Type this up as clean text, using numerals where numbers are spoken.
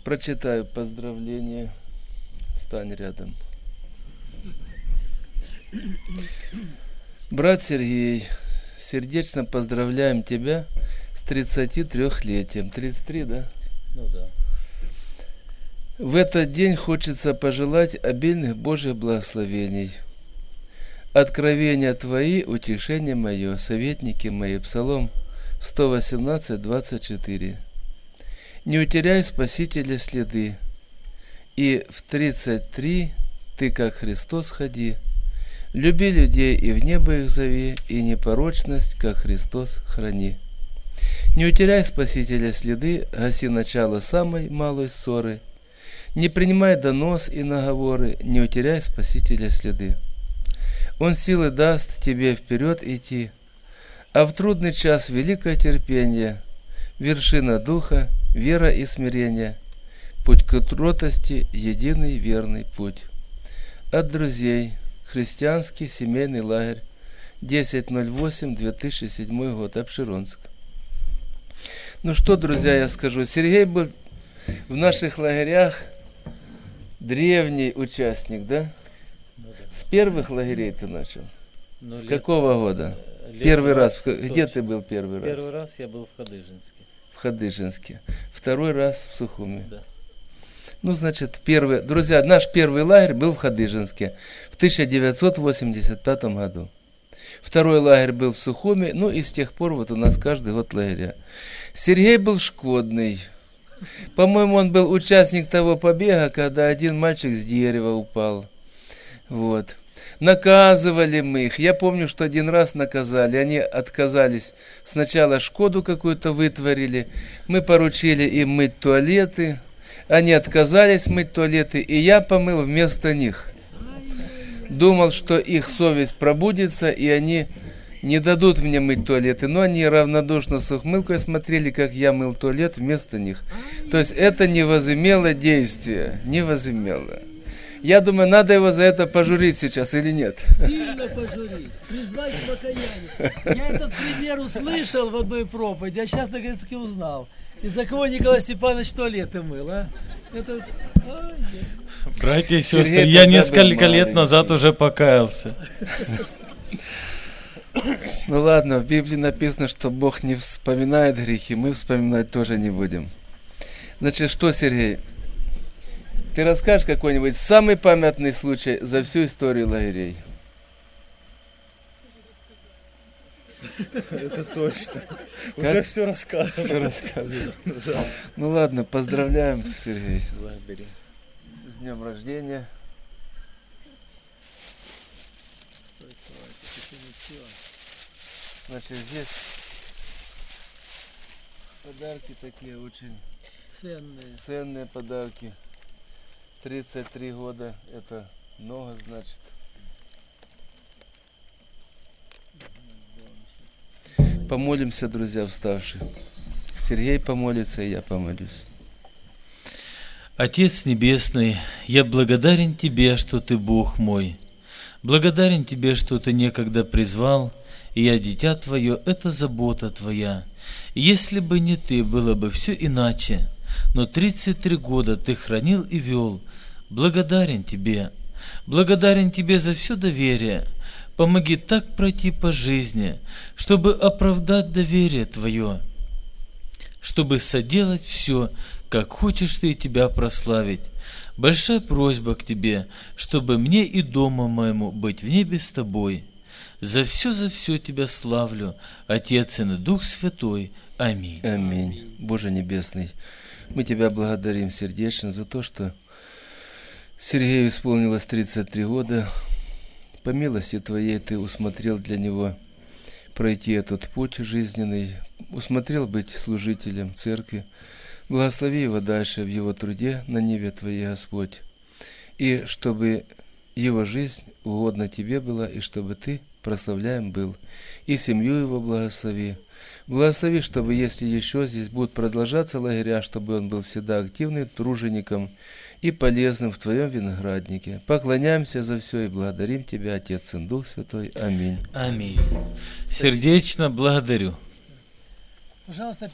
Прочитаю поздравление. Стань рядом. Брат Сергей, сердечно поздравляем тебя с 33-летием. 33, да? Ну да. В этот день хочется пожелать обильных Божьих благословений. Откровения Твои, утешение мое, советники мои. Псалом 118, 24. Не утеряй Спасителя следы, и в 33 Ты, как Христос, ходи. Люби людей и в небо их зови, и непорочность, как Христос, храни. Не утеряй Спасителя следы, гаси начало самой малой ссоры. Не принимай донос и наговоры, не утеряй Спасителя следы. Он силы даст тебе вперед идти, а в трудный час великое терпение, вершина духа, вера и смирение, путь к кротости, единый верный путь. От друзей. Христианский семейный лагерь. 10.08.2007 год. Апшеронск. Ну что, друзья, я скажу. Сергей был в наших лагерях древний участник, да? С первых лагерей ты начал? С какого года? Первый раз. Где ты был первый раз? Первый раз я был в Хадыженске. В Хадыженске. Второй раз в Сухуми. Да. Ну, значит, друзья, наш первый лагерь был в Хадыженске в 1985 году. Второй лагерь был в Сухуми, ну и с тех пор вот у нас каждый год лагеря. Сергей был шкодный. По-моему, он был участник того побега, когда один мальчик с дерева упал. Вот. Наказывали мы их. Я помню, что один раз наказали. Они отказались. Сначала Шкоду какую-то вытворили. Мы поручили им мыть туалеты. Они отказались мыть туалеты, и я помыл вместо них. Думал, что их совесть пробудится, и они не дадут мне мыть туалеты. Но они равнодушно с ухмылкой смотрели, как я мыл туалет вместо них. То есть это не возымело действия. Не возымело. Я думаю, надо его за это пожурить сейчас или нет? Сильно пожурить, призвать к покаянию. Я этот пример услышал в одной проповеди, а сейчас наконец-таки узнал. Из-за кого Николай Степанович туалеты мыл, а? Это... Братья и сестры, я несколько лет назад уже покаялся. Ну ладно, в Библии написано, что Бог не вспоминает грехи, мы вспоминать тоже не будем. Значит, что, Сергей? Ты расскажешь какой-нибудь самый памятный случай за всю историю лагерей? Это точно. Уже все рассказано. Все рассказываю. Ну ладно, поздравляем, Сергей. Благодарю. С днем рождения. Значит, здесь подарки такие очень ценные подарки. 33 года, это много, значит. Помолимся, друзья, вставшие. Сергей помолится, и я помолюсь. Отец Небесный, я благодарен Тебе, что Ты Бог мой. Благодарен Тебе, что Ты некогда призвал, и я, дитя Твое, это забота Твоя. Если бы не Ты, было бы все иначе, но 33 года Ты хранил и вел. Благодарен Тебе. Благодарен Тебе за все доверие. Помоги так пройти по жизни, чтобы оправдать доверие Твое, чтобы соделать все, как хочешь Ты и Тебя прославить. Большая просьба к Тебе, чтобы мне и дому моему быть в небе с Тобой. За все Тебя славлю, Отец и Дух Святой. Аминь. Аминь. Боже Небесный, мы Тебя благодарим сердечно за то, что Сергею исполнилось 33 года. По милости Твоей Ты усмотрел для него пройти этот путь жизненный, усмотрел быть служителем церкви. Благослови его дальше в его труде на ниве Твоей, Господь. И чтобы его жизнь угодна Тебе была, и чтобы Ты прославляем был. И семью его благослови. Благослови, чтобы, если еще здесь будут продолжаться лагеря, чтобы он был всегда активным тружеником и полезным в Твоем винограднике. Поклоняемся за все и благодарим Тебя, Отец и Дух Святой. Аминь. Аминь. Сердечно благодарю. Пожалуйста,